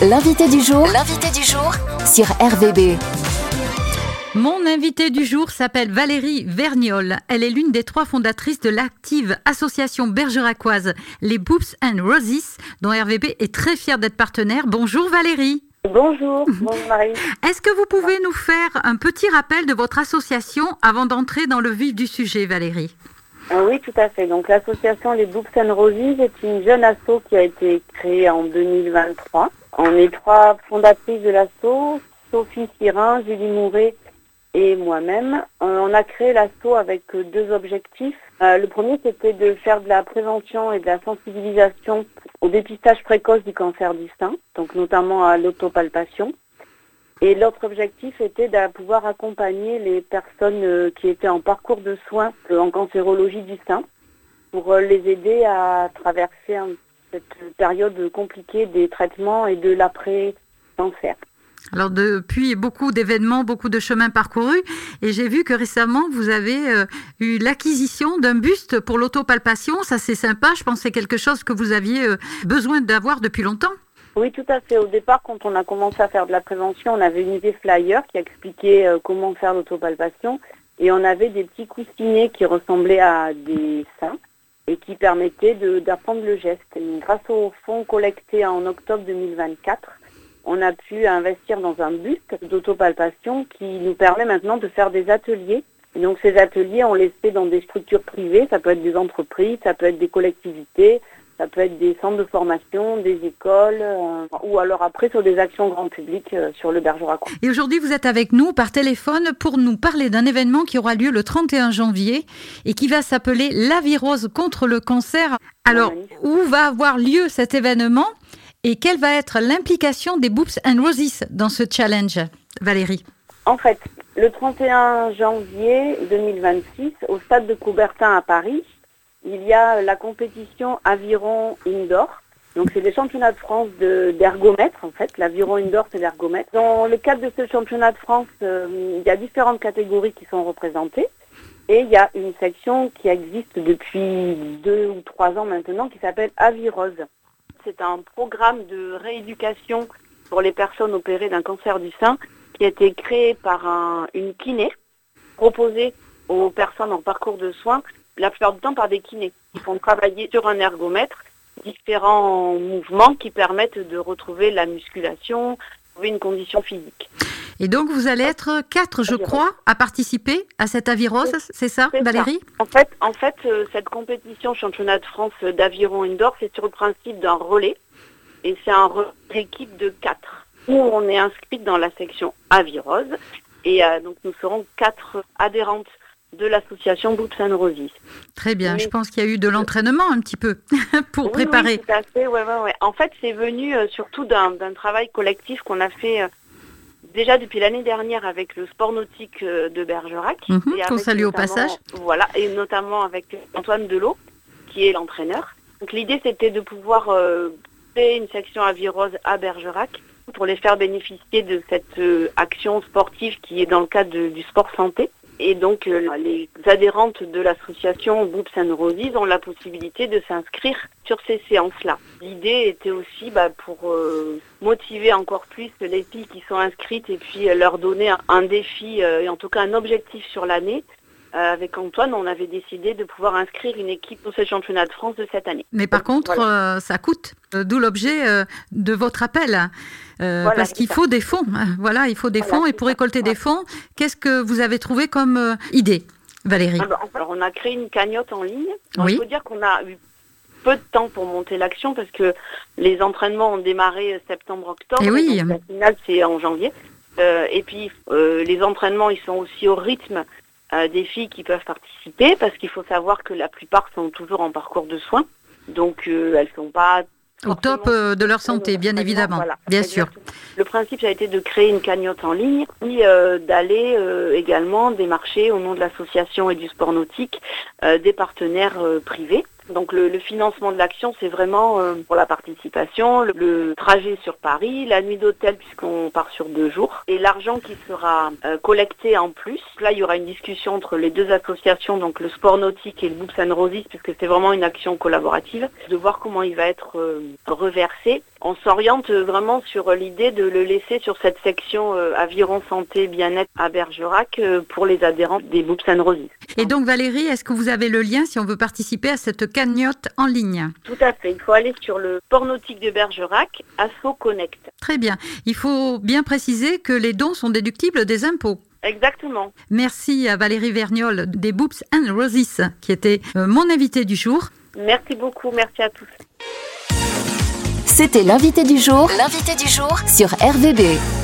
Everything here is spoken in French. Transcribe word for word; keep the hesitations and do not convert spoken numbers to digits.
L'invité du jour, l'invité du jour sur R V B. Mon invitée du jour s'appelle Valérie Vergnol. Elle est l'une des trois fondatrices de l'active association bergeracoise Les Boops and Roses, dont R V B est très fière d'être partenaire. Bonjour Valérie. Bonjour, bonjour Marie. Est-ce que vous pouvez nous faire un petit rappel de votre association avant d'entrer dans le vif du sujet, Valérie? Oui, tout à fait. Donc l'association Les Boops and Roses est une jeune asso qui a été créée en deux mille vingt-trois. On est trois fondatrices de l'asso, Sophie Sirin, Julie Mouret et moi-même. On a créé l'asso avec deux objectifs. Euh, le premier, c'était de faire de la prévention et de la sensibilisation au dépistage précoce du cancer du sein, donc notamment à l'autopalpation. Et l'autre objectif était de pouvoir accompagner les personnes qui étaient en parcours de soins en cancérologie du sein pour les aider à traverser cette période compliquée des traitements et de l'après-cancer. Alors depuis beaucoup d'événements, beaucoup de chemins parcourus, et j'ai vu que récemment vous avez euh, eu l'acquisition d'un buste pour l'autopalpation. Ça c'est sympa, je pense que c'est quelque chose que vous aviez euh, besoin d'avoir depuis longtemps. Oui, tout à fait. Au départ, quand on a commencé à faire de la prévention, on avait une idée flyer qui expliquait euh, comment faire l'autopalpation, et on avait des petits coussinets qui ressemblaient à des seins et qui permettaient de, d'apprendre le geste. Et grâce aux fonds collectés en octobre deux mille vingt-quatre, on a pu investir dans un buste d'autopalpation qui nous permet maintenant de faire des ateliers. Et donc ces ateliers, on les fait dans des structures privées, ça peut être des entreprises, ça peut être des collectivités, ça peut être des centres de formation, des écoles, euh, ou alors après sur des actions grand public euh, sur le Bergeracois. Et aujourd'hui, vous êtes avec nous par téléphone pour nous parler d'un événement qui aura lieu le trente et un janvier et qui va s'appeler La Virose contre le cancer. Alors, oh, où va avoir lieu cet événement et quelle va être l'implication des Boops and Roses dans ce challenge, Valérie? En fait, le trente et un janvier deux mille vingt-six, au stade de Coubertin à Paris, il y a la compétition Aviron Indoor. Donc c'est des championnats de France de, d'ergomètre en fait. L'Aviron Indoor c'est l'ergomètre. Dans le cadre de ce championnat de France, euh, il y a différentes catégories qui sont représentées. Et il y a une section qui existe depuis deux ou trois ans maintenant qui s'appelle Avirose. C'est un programme de rééducation pour les personnes opérées d'un cancer du sein qui a été créé par un, une kiné proposée aux personnes en parcours de soins, la plupart du temps par des kinés. Ils font travailler sur un ergomètre différents mouvements qui permettent de retrouver la musculation, trouver une condition physique. Et donc vous allez être quatre, je crois, à participer à cette Avirose, c'est ça, c'est Valérie ça. En fait, en fait euh, cette compétition championnat de France d'Aviron Indoor, c'est sur le principe d'un relais. Et c'est un relais d'équipe de quatre. Nous, on est inscrite dans la section Avirose. Et euh, donc nous serons quatre adhérentes de l'association Boops and Roses. Très bien, Mais, je pense qu'il y a eu de l'entraînement un petit peu pour oui, préparer. Oui, tout à fait, ouais, ouais, ouais. En fait, c'est venu euh, surtout d'un, d'un travail collectif qu'on a fait euh, déjà depuis l'année dernière avec le sport nautique euh, de Bergerac. Mm-hmm, qu'on salue au passage. Voilà, et notamment avec Antoine Delot, qui est l'entraîneur. Donc l'idée, c'était de pouvoir euh, créer une section Avirose à Bergerac pour les faire bénéficier de cette euh, action sportive qui est dans le cadre de, du sport santé. Et donc, euh, les adhérentes de l'association Boops and Roses ont la possibilité de s'inscrire sur ces séances-là. L'idée était aussi bah, pour euh, motiver encore plus les filles qui sont inscrites et puis euh, leur donner un, un défi, euh, et en tout cas un objectif sur l'année. Euh, avec Antoine, on avait décidé de pouvoir inscrire une équipe pour ce championnat de France de cette année. Mais par contre, voilà. euh, ça coûte, euh, d'où l'objet euh, de votre appel. Euh, voilà, parce qu'il ça. faut des fonds. Voilà, il faut des voilà, fonds. Et pour récolter ça. des fonds, qu'est-ce que vous avez trouvé comme euh, idée, Valérie? Alors, alors, on a créé une cagnotte en ligne. Oui. Il faut dire qu'on a eu peu de temps pour monter l'action parce que les entraînements ont démarré septembre-octobre. Et oui. Donc, la finale, c'est en janvier. Euh, et puis, euh, les entraînements, ils sont aussi au rythme euh, des filles qui peuvent participer parce qu'il faut savoir que la plupart sont toujours en parcours de soins. Donc, euh, elles ne sont pas... Au top euh, de leur santé, bien évidemment, voilà, bien sûr. Le principe, ça a été de créer une cagnotte en ligne et euh, d'aller euh, également démarcher au nom de l'association et du sport nautique euh, des partenaires euh, privés. Donc le, le financement de l'action, c'est vraiment euh, pour la participation, le, le trajet sur Paris, la nuit d'hôtel puisqu'on part sur deux jours, et l'argent qui sera euh, collecté en plus. Là, il y aura une discussion entre les deux associations, donc le sport nautique et le Boops and Roses, puisque c'est vraiment une action collaborative, de voir comment il va être euh, reversé. On s'oriente vraiment sur l'idée de le laisser sur cette section euh, aviron santé bien-être à Bergerac euh, pour les adhérents des Boops and Roses. Et donc Valérie, est-ce que vous avez le lien si on veut participer à cette cagnotte en ligne? Tout à fait, il faut aller sur le sport nautique de Bergerac, Asso Connect. Très bien, il faut bien préciser que les dons sont déductibles des impôts. Exactement. Merci à Valérie Vergnol des Boops and Roses qui était euh, mon invitée du jour. Merci beaucoup, merci à tous. C'était l'invité du jour, l'invité du jour sur R V B.